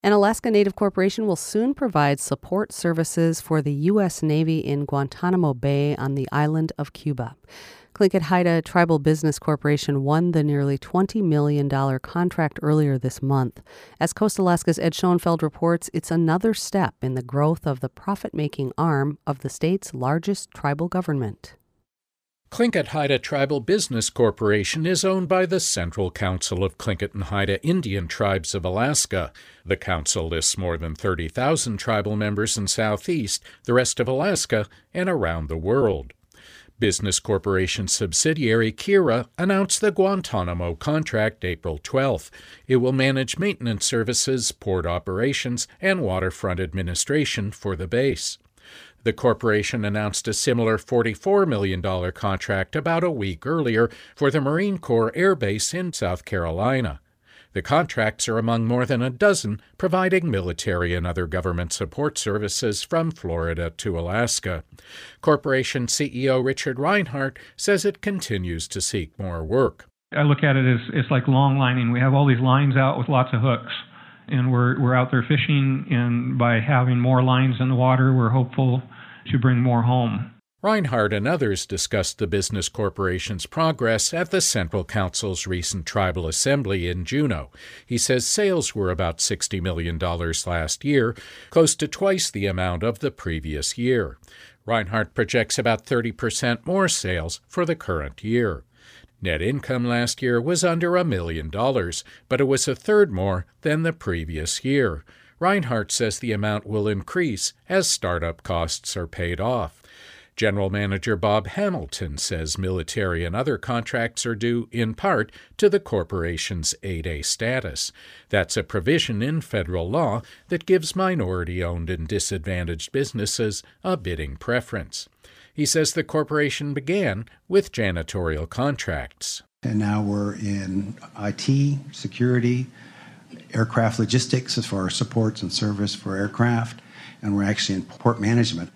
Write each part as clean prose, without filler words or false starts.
An Alaska Native corporation will soon provide support services for the U.S. Navy in Guantanamo Bay on the island of Cuba. Tlingit Haida Tribal Business Corporation won the nearly $20 million contract earlier this month. As Coast Alaska's Ed Schoenfeld reports, it's another step in the growth of the profit-making arm of the state's largest tribal government. Tlingit Haida Tribal Business Corporation is owned by the Central Council of Tlingit and Haida Indian Tribes of Alaska. The council lists more than 30,000 tribal members in Southeast, the rest of Alaska, and around the world. Business Corporation subsidiary Kira announced the Guantanamo contract April 12th. It will manage maintenance services, port operations, and waterfront administration for the base. The corporation announced a similar $44 million contract about a week earlier for the Marine Corps Air Base in South Carolina. The contracts are among more than a dozen providing military and other government support services from Florida to Alaska. Corporation CEO Richard Reinhardt says it continues to seek more work. I look at it as it's like long lining. We have all these lines out with lots of hooks. And we're out there fishing, and by having more lines in the water, we're hopeful to bring more home. Reinhardt and others discussed the business corporation's progress at the Central Council's recent tribal assembly in Juneau. He says sales were about $60 million last year, close to twice the amount of the previous year. Reinhardt projects about 30% more sales for the current year. Net income last year was under $1 million, but it was a third more than the previous year. Reinhardt says the amount will increase as startup costs are paid off. General Manager Bob Hamilton says military and other contracts are due, in part, to the corporation's 8A status. That's a provision in federal law that gives minority-owned and disadvantaged businesses a bidding preference. He says the corporation began with janitorial contracts. And now we're in IT, security, aircraft logistics as far as supports and service for aircraft, and we're actually in port management.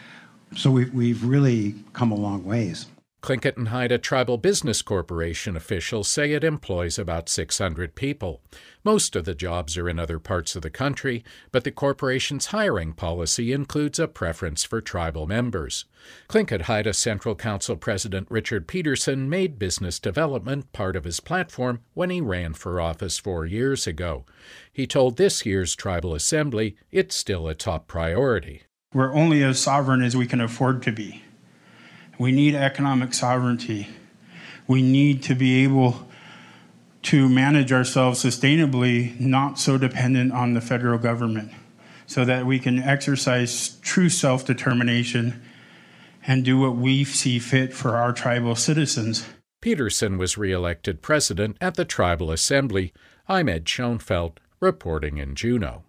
So we've really come a long ways. Tlingit and Haida Tribal Business Corporation officials say it employs about 600 people. Most of the jobs are in other parts of the country, but the corporation's hiring policy includes a preference for tribal members. Tlingit Haida Central Council President Richard Peterson made business development part of his platform when he ran for office 4 years ago. He told this year's tribal assembly it's still a top priority. We're only as sovereign as we can afford to be. We need economic sovereignty. We need to be able to manage ourselves sustainably, not so dependent on the federal government, so that we can exercise true self-determination and do what we see fit for our tribal citizens. Peterson was re-elected president at the Tribal Assembly. I'm Ed Schoenfeld, reporting in Juneau.